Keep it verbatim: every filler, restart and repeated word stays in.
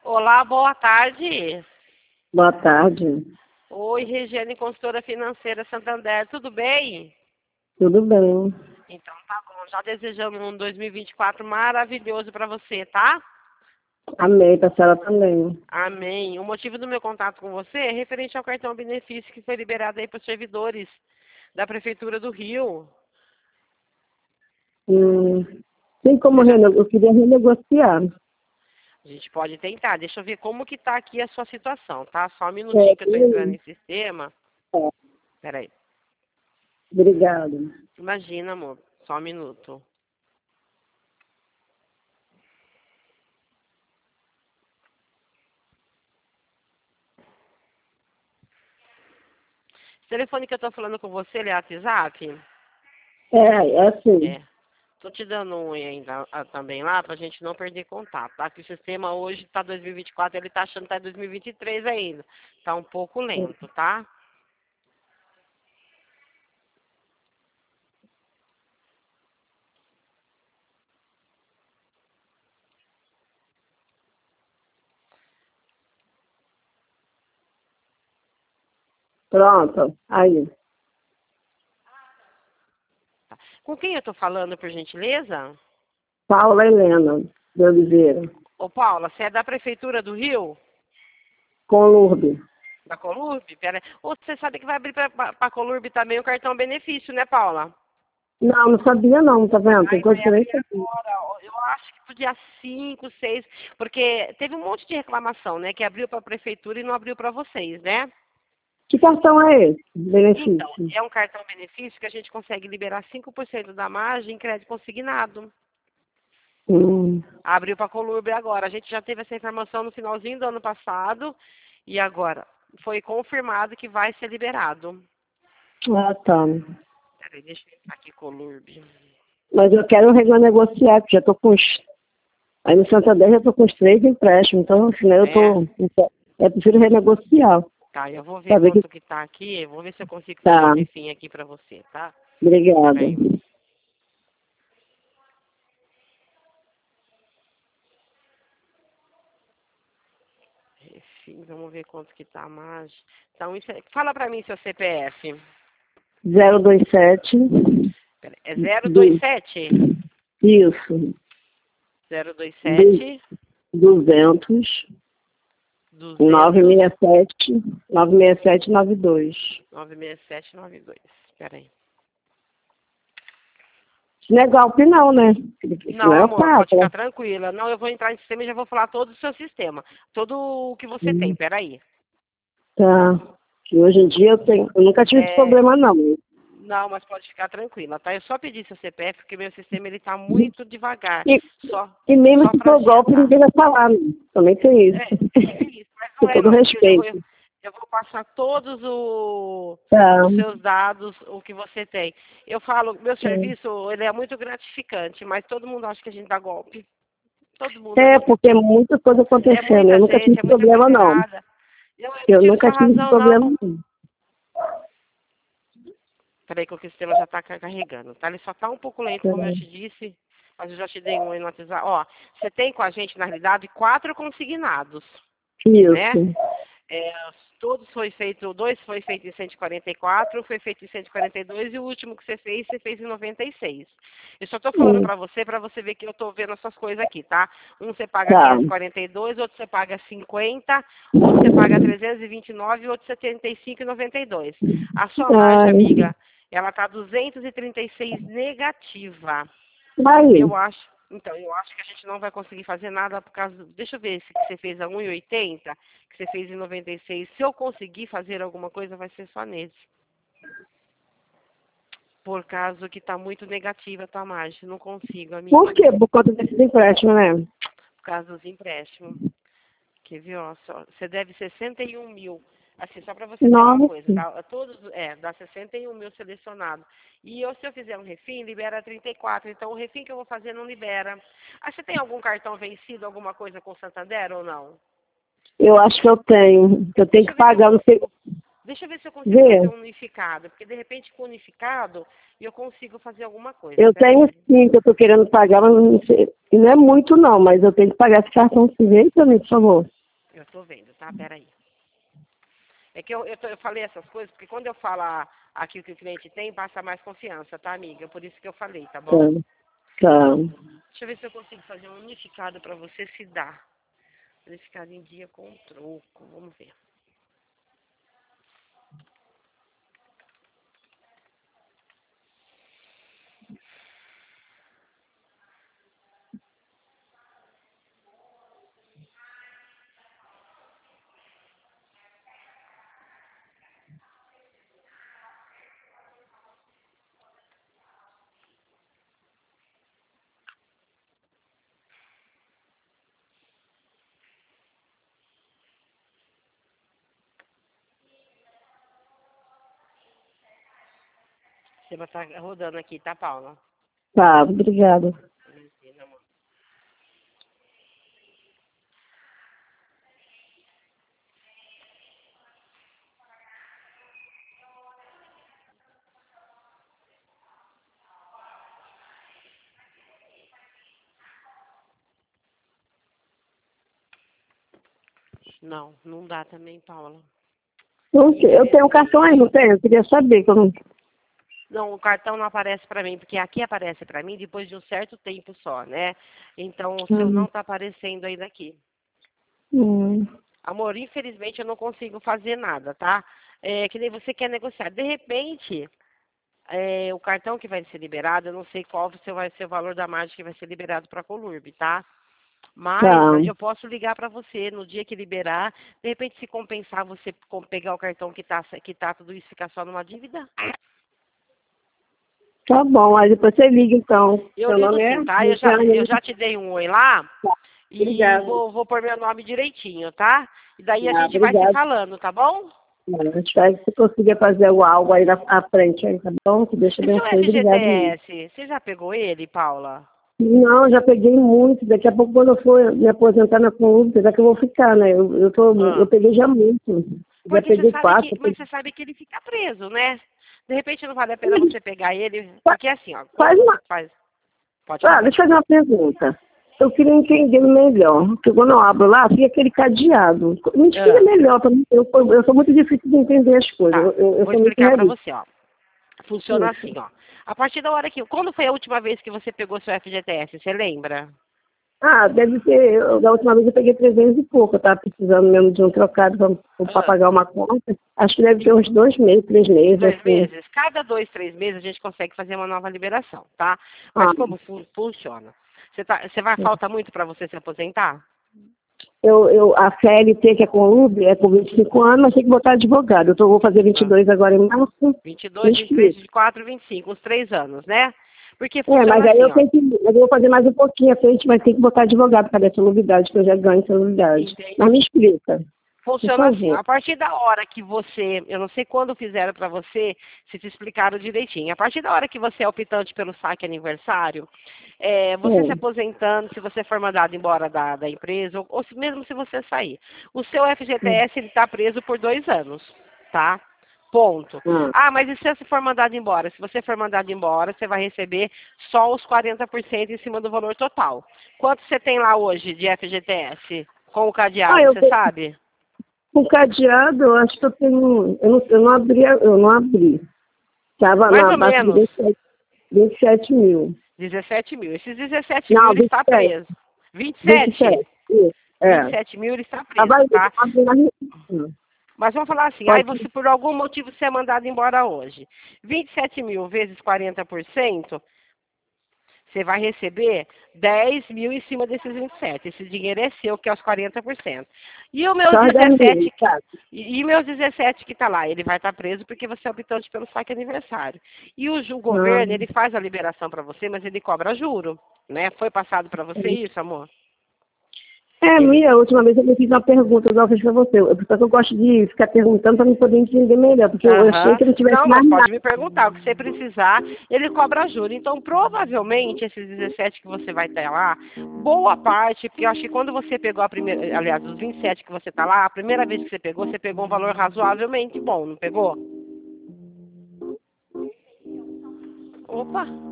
Olá, boa tarde. Boa tarde. Oi, Regiane, consultora financeira Santander, tudo bem? Tudo bem. Então tá bom, já desejamos um dois mil e vinte e quatro maravilhoso para você, tá? Amei, pra senhora também. Amém. O motivo do meu contato com você é referente ao cartão benefício que foi liberado aí para os servidores da Prefeitura do Rio. Hum, tem como Você já- rene... Eu queria renegociar. A gente pode tentar, deixa eu ver como que tá aqui a sua situação, tá? Só um É, minutinho que eu tô entrando e- em sistema. é, Peraí. obrigada. Imagina, amor, só um minuto. O telefone que eu tô falando com você, ele é WhatsApp? É, é assim. É. Tô te dando um oi ainda ah, também lá pra gente não perder contato, tá? Que o sistema hoje tá dois mil e vinte e quatro, ele tá achando que tá dois mil e vinte e três ainda. Tá um pouco lento, tá? Pronto. Aí. Com quem eu tô falando, por gentileza? Paula Helena de Oliveira. Ô, Paula, você é da Prefeitura do Rio? Com Lourdes. Da Colurb? Pera. Ou você sabe que vai abrir pra, pra, pra Colurb também o cartão benefício, né, Paula? Não, não sabia não, tá vendo? Tem Aí coisa vai que eu nem abrir sabia. agora, ó, eu acho que pro dia cinco, seis, porque teve um monte de reclamação, né, que abriu pra Prefeitura e não abriu pra vocês, né? Que cartão é esse? Então, Benefício. é um cartão benefício que a gente consegue liberar cinco por cento da margem em crédito consignado. Hum. Abriu para a Colurb agora. A gente já teve essa informação no finalzinho do ano passado e agora foi confirmado que vai ser liberado. Ah, tá. Peraí, deixa eu entrar aqui, Colurb. Mas eu quero renegociar, porque já tô com os... Aí no Santander eu tô com os três empréstimos, então afinal eu É, tô... Eu prefiro renegociar. tá, eu vou ver Pra ver que quanto que tá aqui. Eu vou ver se eu consigo fazer um tá. refim aqui para você, tá? Obrigada. Peraí. Refim, vamos ver quanto que tá a margem. Então, isso é... Fala para mim seu C P F. zero dois sete. Peraí, é zero dois Du- sete? Isso. zero dois Du- sete duzentos. nove duzentos seis sete. nove seis sete nove dois. nove seis sete nove dois. Espera aí. Não é golpe não, né? Isso Não, não é o amor, pode papo, ficar né? tranquila. Não, eu vou entrar em sistema e já vou falar todo o seu sistema. Todo o que você tem. Hum, Espera aí. Tá. Que hoje em dia eu tenho. Eu nunca tive esse É, problema, não. não, mas pode ficar tranquila, tá? Eu só pedi seu C P F porque meu sistema ele tá muito devagar. E, Só, e mesmo só se para for golpe, agendar. ninguém vai falar. Né? Também tem isso. É, é isso, mas Com não é todo não, porque eu já vou, respeito. eu vou passar todos o- Tá. os seus dados, o que você tem. Eu falo, meu serviço, ele é muito gratificante, mas todo mundo acha que a gente dá golpe. Todo mundo, é É, muito, porque é muita coisa é acontecendo. Eu muita nunca tive gente, é muita problema, coisa não. errada. Eu, eu não Eu tive nunca essa tive esse razão, problema, não. não. Peraí que o sistema já está carregando, tá? Ele só está um pouco lento, Tá. como eu te disse, mas eu já te dei um oi no WhatsApp. Ó, você tem com a gente, na realidade, quatro consignados, né? Isso. É, todos foi feito, dois foi feito em cento e quarenta e quatro, foi feito em cento e quarenta e dois e o último que você fez, você fez em noventa e seis. Eu só estou falando Hum, para você, para você ver que eu estou vendo essas coisas aqui, tá? Um você paga Tá. quinhentos e quarenta e dois, outro você paga cinquenta, outro você paga trezentos e vinte e nove, outro setenta e cinco e noventa e dois. A sua margem, Ai. amiga, ela tá duzentos e trinta e seis negativa. Aí. Eu acho, então, eu acho que a gente não vai conseguir fazer nada por causa, deixa eu ver se você fez a um e oitenta, que você fez em noventa e seis. Se eu conseguir fazer alguma coisa, vai ser só nesse. Por causa que tá muito negativa a tua margem. Não consigo, Por amiga. quê? Por conta desses empréstimos, né? Por causa dos empréstimos. Quer ver, ó, só, você deve sessenta e um mil. Assim, só para você ter uma Nossa. coisa, tá? Todos, é, dá sessenta e um mil selecionado. E eu, se eu fizer um refim, libera trinta e quatro. Então, o refim que eu vou fazer não libera. Ah, você tem algum cartão vencido, alguma coisa com o Santander ou não? Eu acho que eu tenho. Que eu tenho Deixa que eu ver se eu pagar, não sei. consigo, deixa eu ver se eu consigo fazer Ver. um unificado. Porque, de repente, com unificado, eu consigo fazer alguma coisa. Eu Peraí. tenho sim, que eu tô querendo pagar, mas não sei. E não é muito, não, mas eu tenho que pagar esse cartão. Se vê pra mim, por favor. tô vendo, tá? Peraí. É que eu, eu, tô, eu falei essas coisas, porque quando eu falar aqui o que o cliente tem, passa mais confiança, tá, amiga? Por isso que eu falei, tá bom? Tá. Tá. Deixa eu ver se eu consigo fazer um unificado pra você, se dá. Unificado em dia com troco, vamos ver. Você vai estar rodando aqui, tá, Paula? Tá, obrigada. Não, não dá também, Paula. Não sei, eu tenho um cartão aí, não tenho? Eu queria saber como. Não, o cartão não aparece pra mim, porque aqui aparece pra mim depois de um certo tempo só, né? Então o seu Hum. não tá aparecendo aí daqui. Hum. Amor, infelizmente eu não consigo fazer nada, tá? É, que nem você quer negociar. De repente, é, o cartão que vai ser liberado, eu não sei qual você vai ser o valor da margem que vai ser liberado para a Colurb, tá? Mas Tá. eu posso ligar para você no dia que liberar. De repente, se compensar você com- pegar o cartão que tá, que tá tudo isso, ficar só numa dívida. Tá bom, aí depois você liga então. Eu Seu ligo nome é? sim, tá? Eu já, Luciane, eu né? já te dei um oi lá Tá. e Obrigada. vou, vou pôr meu nome direitinho, tá? E daí a Ah, gente vai se obrigada. falando, tá bom? Eu espero que você consiga fazer o algo aí na à frente, aí, tá bom? Que Deus te E seu abençoe. Obrigada. F G T S, você já pegou ele, Paula? Não, já peguei muito. Daqui a pouco, quando eu for me aposentar na Colômbia, apesar que eu vou ficar, né? Eu, eu, tô, eu Ah. peguei já muito. Já Porque você peguei sabe quatro. que, mas você sabe que ele fica preso, né? De repente não vale a pena você pegar ele, porque assim, ó, quando Faz você uma. faz, pode Ah, falar. deixa eu fazer uma pergunta. Eu queria entender melhor. Porque quando eu abro lá, fica aquele cadeado. Me explica Ah, melhor para mim. Eu, eu sou muito difícil de entender as coisas. tá, Eu, eu, eu vou sou muito explicar pra realista. você, ó. Funciona assim, ó. A partir da hora que, quando foi a última vez que você pegou seu F G T S, você lembra? Ah, deve ser. Eu, da última vez eu peguei trezentos e pouco. Eu estava precisando mesmo de um trocado para Ah, pagar uma conta. Acho que deve ter uns dois meses, três meses, dois assim. meses? Cada dois, três meses a gente consegue fazer uma nova liberação, tá? Mas Ah, como fu- funciona? Você, tá, você vai falta muito para você se aposentar? eu, eu, a C L T, que é com U B, é com vinte e cinco anos, mas tem que botar advogado. Eu tô, vou fazer vinte e Ah. dois agora em março. vinte e Me dois, vinte e três, explica. vinte e quatro, vinte e cinco, uns três anos, né? Porque É, mas funciona aí assim, eu ó. tenho que. Eu vou fazer mais um pouquinho à frente, mas tem que botar advogado para essa novidade, que eu já ganho essa novidade. Mas Entende? me explica, por Funciona assim, ó. favor. A partir da hora que você, eu não sei quando fizeram para você, se te explicaram direitinho. A partir da hora que você é optante pelo saque aniversário, é, você se É. aposentando, se você for mandado embora da, da empresa, ou, ou se, mesmo se você sair, o seu F G T S ele está preso por dois anos, tá? Ponto. Ah, Ah, mas e se você for mandado embora? Se você for mandado embora, você vai receber só os quarenta por cento em cima do valor total. Quanto você tem lá hoje de F G T S com o ah cadeado, eu você sabe? com cadeado, eu acho que eu tenho. Eu não, eu não abri, eu não abri. Estava Mais na ou base de menos vinte e sete vinte e sete mil. dezessete mil. Esses dezessete mil Não, ele vinte está e sete preso. vinte e vinte e sete? sete Isso, vinte e é. sete mil ele está Estava preso, tá? abrindo na Argentina. Mas vamos falar assim, aí Pode. você por algum motivo você é mandado embora hoje. vinte e sete mil vezes quarenta por cento, você vai receber dez mil em cima desses vinte e sete. Esse dinheiro é seu, que é os quarenta por cento. E o meu Só dez mil, dezessete, que- tá? e, e meus dezessete que está lá, ele vai estar preso porque você é optante pelo saque aniversário. E o, ju- o governo, Não. ele faz a liberação para você, mas ele cobra juro, né? Foi passado para você isso, amor? É, Ele, minha, a última vez eu me fiz uma pergunta, igual eu fiz pra você. Eu, porque eu gosto de ficar perguntando para me poder entender melhor, porque eu achei aham. que não tivesse Não, mas mais pode nada. me perguntar. O que você precisar, ele cobra juro. Então, provavelmente, esses dezessete que você vai ter lá, boa parte, porque eu acho que quando você pegou a primeira, aliás, os vinte e sete que você está lá, a primeira vez que você pegou, você pegou um valor razoavelmente bom, não pegou? Opa!